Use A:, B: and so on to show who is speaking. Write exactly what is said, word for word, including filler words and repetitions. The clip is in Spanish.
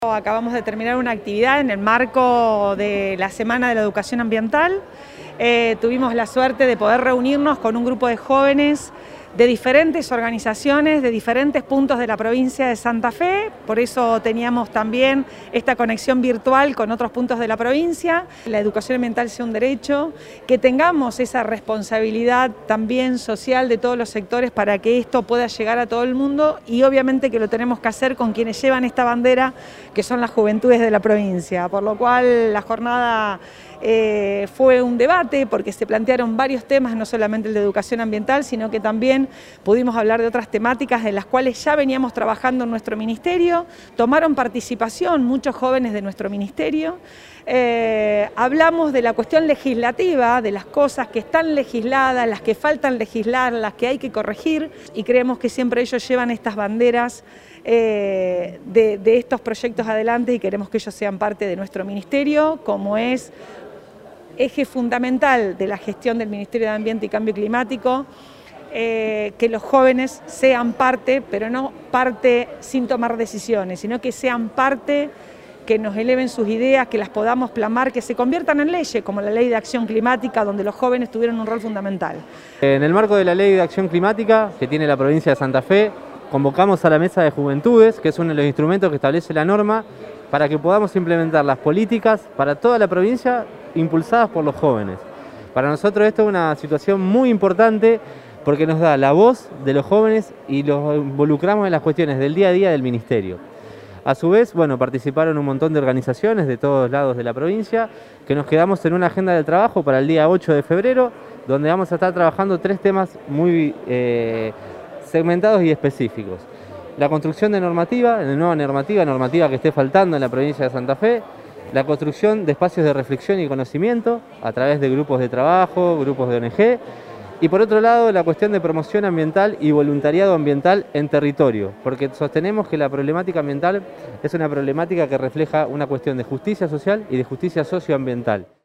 A: Acabamos de terminar una actividad en el marco de la Semana de la Educación Ambiental. Eh, tuvimos la suerte de poder reunirnos con un grupo de jóvenes de diferentes organizaciones, de diferentes puntos de la provincia de Santa Fe, por eso teníamos también esta conexión virtual con otros puntos de la provincia. La educación ambiental sea un derecho, que tengamos esa responsabilidad también social de todos los sectores para que esto pueda llegar a todo el mundo y obviamente que lo tenemos que hacer con quienes llevan esta bandera, que son las juventudes de la provincia, por lo cual la jornada eh, fue un debate porque se plantearon varios temas, no solamente el de educación ambiental, sino que también pudimos hablar de otras temáticas en las cuales ya veníamos trabajando en nuestro ministerio. Tomaron participación muchos jóvenes de nuestro ministerio. Eh, hablamos de la cuestión legislativa, de las cosas que están legisladas, las que faltan legislar, las que hay que corregir, y creemos que siempre ellos llevan estas banderas eh, de, de estos proyectos adelante y queremos que ellos sean parte de nuestro ministerio, como es eje fundamental de la gestión del Ministerio de Ambiente y Cambio Climático. Eh, que los jóvenes sean parte, pero no parte sin tomar decisiones, sino que sean parte, que nos eleven sus ideas, que las podamos plasmar, que se conviertan en leyes, como la Ley de Acción Climática, donde los jóvenes tuvieron un rol fundamental.
B: En el marco de la Ley de Acción Climática, que tiene la provincia de Santa Fe, convocamos a la Mesa de Juventudes, que es uno de los instrumentos que establece la norma, para que podamos implementar las políticas para toda la provincia impulsadas por los jóvenes. Para nosotros esto es una situación muy importante, porque nos da la voz de los jóvenes y los involucramos en las cuestiones del día a día del ministerio. A su vez, bueno, participaron un montón de organizaciones de todos lados de la provincia, que nos quedamos en una agenda de trabajo para el día ocho de febrero, donde vamos a estar trabajando tres temas muy eh, segmentados y específicos. La construcción de normativa, de nueva normativa, normativa que esté faltando en la provincia de Santa Fe, la construcción de espacios de reflexión y conocimiento a través de grupos de trabajo, grupos de O N G, y por otro lado, la cuestión de promoción ambiental y voluntariado ambiental en territorio, porque sostenemos que la problemática ambiental es una problemática que refleja una cuestión de justicia social y de justicia socioambiental.